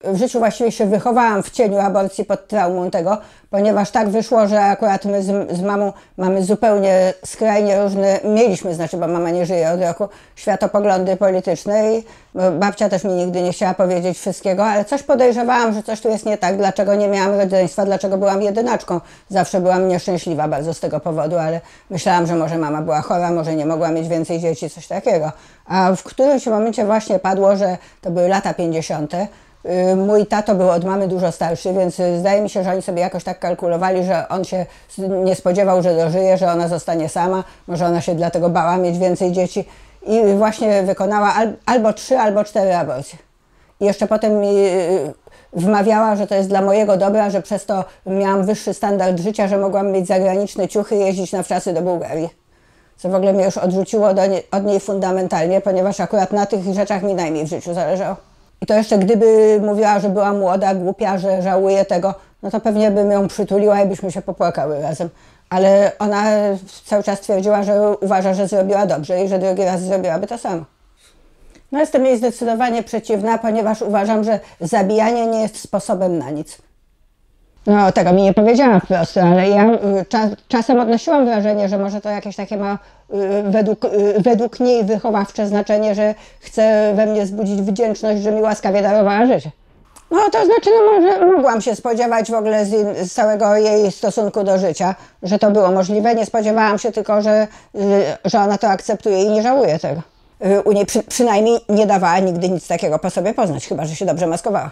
w życiu właściwie się wychowałam w cieniu aborcji pod traumą tego, ponieważ tak wyszło, że akurat my z mamą mamy zupełnie skrajnie różne, mieliśmy, znaczy, bo mama nie żyje od roku, światopoglądy polityczne i babcia też mi nigdy nie chciała powiedzieć wszystkiego, ale coś podejrzewałam, że coś tu jest nie tak, dlaczego nie miałam rodzeństwa, dlaczego byłam jedynaczką. Zawsze byłam nieszczęśliwa bardzo z tego powodu, ale myślałam, że może mama była chora, może nie mogła mieć więcej dzieci, coś takiego. A w którymś momencie właśnie padło, że to były lata 50. Mój tato był od mamy dużo starszy, więc zdaje mi się, że oni sobie jakoś tak kalkulowali, że on się nie spodziewał, że dożyje, że ona zostanie sama, może ona się dlatego bała mieć więcej dzieci i właśnie wykonała albo 3, albo 4 aborcje. I jeszcze potem mi wmawiała, że to jest dla mojego dobra, że przez to miałam wyższy standard życia, że mogłam mieć zagraniczne ciuchy i jeździć na wczasy do Bułgarii. Co w ogóle mnie już odrzuciło od niej fundamentalnie, ponieważ akurat na tych rzeczach mi najmniej w życiu zależało. I to jeszcze gdyby mówiła, że była młoda, głupia, że żałuje tego, no to pewnie bym ją przytuliła i byśmy się popłakały razem. Ale ona cały czas twierdziła, że uważa, że zrobiła dobrze i że drugi raz zrobiłaby to samo. No jestem jej zdecydowanie przeciwna, ponieważ uważam, że zabijanie nie jest sposobem na nic. No tego mi nie powiedziała wprost, ale ja czasem odnosiłam wrażenie, że może to jakieś takie ma według niej wychowawcze znaczenie, że chce we mnie wzbudzić wdzięczność, że mi łaskawie darowała życie. No to znaczy, no może mogłam się spodziewać w ogóle z całego jej stosunku do życia, że to było możliwe. Nie spodziewałam się tylko, że ona to akceptuje i nie żałuje tego. U niej przynajmniej nie dawała nigdy nic takiego po sobie poznać, chyba że się dobrze maskowała.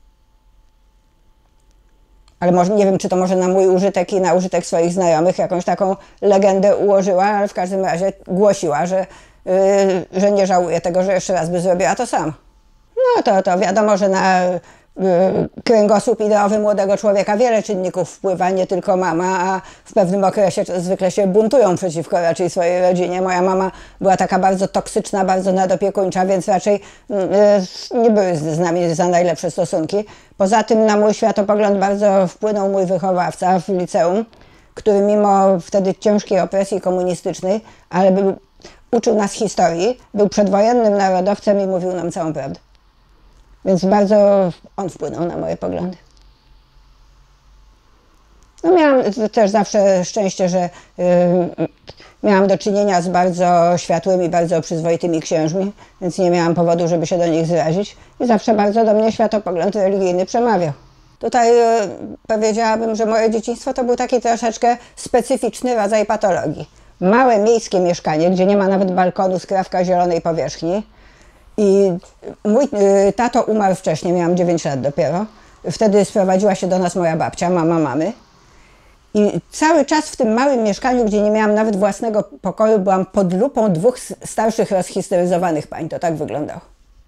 Ale może, nie wiem, czy to może na mój użytek i na użytek swoich znajomych jakąś taką legendę ułożyła, ale w każdym razie głosiła, że nie żałuje tego, że jeszcze raz by zrobiła to samo. No to wiadomo, że na kręgosłup ideowy młodego człowieka wiele czynników wpływa, nie tylko mama, a w pewnym okresie zwykle się buntują przeciwko raczej swojej rodzinie. Moja mama była taka bardzo toksyczna, bardzo nadopiekuńcza, więc raczej nie były z nami za najlepsze stosunki. Poza tym na mój światopogląd bardzo wpłynął mój wychowawca w liceum, który mimo wtedy ciężkiej opresji komunistycznej, ale uczył nas historii, był przedwojennym narodowcem i mówił nam całą prawdę. Więc bardzo on wpłynął na moje poglądy. No miałam też zawsze szczęście, że miałam do czynienia z bardzo światłymi, bardzo przyzwoitymi księżmi, więc nie miałam powodu, żeby się do nich zrazić. I zawsze bardzo do mnie światopogląd religijny przemawiał. Tutaj powiedziałabym, że moje dzieciństwo to był taki troszeczkę specyficzny rodzaj patologii. Małe miejskie mieszkanie, gdzie nie ma nawet balkonu, skrawka zielonej powierzchni. I mój tato umarł wcześniej, miałam 9 lat dopiero. Wtedy sprowadziła się do nas moja babcia, mama mamy. I cały czas w tym małym mieszkaniu, gdzie nie miałam nawet własnego pokoju, byłam pod lupą 2 starszych, rozhisteryzowanych pań. To tak wyglądało.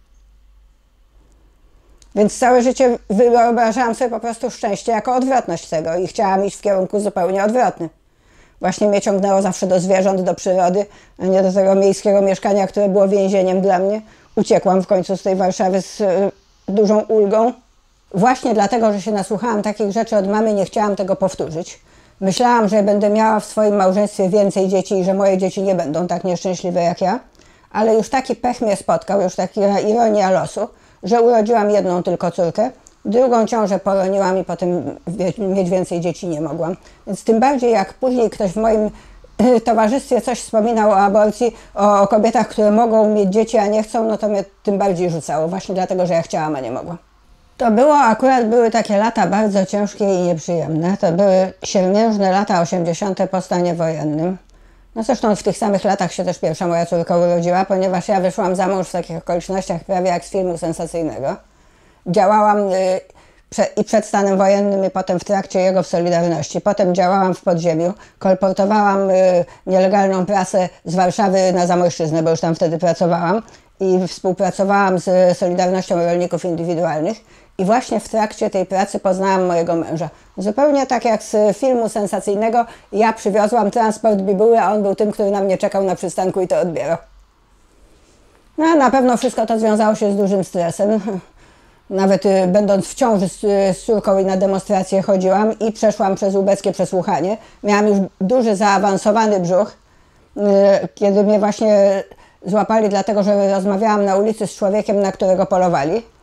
Więc całe życie wyobrażałam sobie po prostu szczęście jako odwrotność tego i chciałam iść w kierunku zupełnie odwrotnym. Właśnie mnie ciągnęło zawsze do zwierząt, do przyrody, a nie do tego miejskiego mieszkania, które było więzieniem dla mnie. Uciekłam w końcu z tej Warszawy z dużą ulgą. Właśnie dlatego, że się nasłuchałam takich rzeczy od mamy, nie chciałam tego powtórzyć. Myślałam, że będę miała w swoim małżeństwie więcej dzieci i że moje dzieci nie będą tak nieszczęśliwe jak ja. Ale już taki pech mnie spotkał, już taka ironia losu, że urodziłam jedną tylko córkę. Drugą ciążę poroniłam i potem mieć więcej dzieci nie mogłam. Więc tym bardziej jak później ktoś w moim towarzystwie coś wspominał o aborcji, o kobietach, które mogą mieć dzieci, a nie chcą, no to mnie tym bardziej rzucało. Właśnie dlatego, że ja chciałam, a nie mogłam. Były takie lata bardzo ciężkie i nieprzyjemne. To były siermiężne lata 80. po stanie wojennym. No zresztą w tych samych latach się też pierwsza moja córka urodziła, ponieważ ja wyszłam za mąż w takich okolicznościach prawie jak z filmu sensacyjnego. Działałam i przed stanem wojennym i potem w trakcie jego w Solidarności. Potem działałam w podziemiu, kolportowałam nielegalną prasę z Warszawy na Zamojszczyznę, bo już tam wtedy pracowałam i współpracowałam z Solidarnością Rolników Indywidualnych i właśnie w trakcie tej pracy poznałam mojego męża. Zupełnie tak jak z filmu sensacyjnego, ja przywiozłam transport bibuły, a on był tym, który na mnie czekał na przystanku i to odbierał. No, na pewno wszystko to związało się z dużym stresem. Nawet będąc w ciąży z córką i na demonstrację chodziłam i przeszłam przez ubeckie przesłuchanie. Miałam już duży, zaawansowany brzuch, kiedy mnie właśnie złapali dlatego, że rozmawiałam na ulicy z człowiekiem, na którego polowali.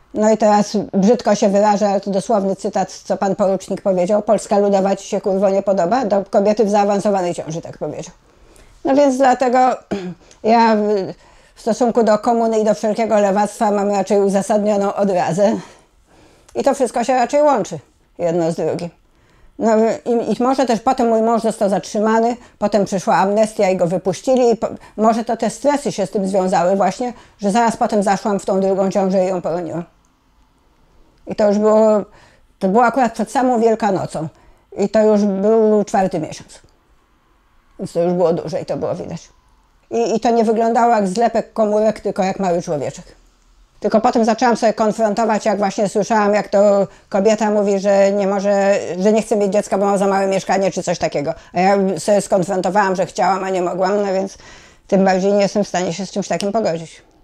No i teraz brzydko się wyrażę, ale to dosłowny cytat, co pan porucznik powiedział. Polska ludowa ci się kurwo nie podoba? Do kobiety w zaawansowanej ciąży tak powiedział. No więc dlatego ja w stosunku do komuny i do wszelkiego lewactwa mam raczej uzasadnioną odrazę. I to wszystko się raczej łączy, jedno z drugim. No i może też potem mój mąż został zatrzymany, potem przyszła amnestia i go wypuścili. I może to te stresy się z tym związały właśnie, że zaraz potem zaszłam w tą drugą ciążę i ją poroniłam. I to było akurat przed samą Wielkanocą. I to już był 4. miesiąc. Więc to już było dłużej, to było widać. I to nie wyglądało jak zlepek komórek, tylko jak mały człowieczek. Tylko potem zaczęłam sobie konfrontować, jak właśnie słyszałam, jak to kobieta mówi, że nie może, że nie chce mieć dziecka, bo ma za małe mieszkanie, czy coś takiego. A ja sobie skonfrontowałam, że chciałam, a nie mogłam, no więc tym bardziej nie jestem w stanie się z czymś takim pogodzić.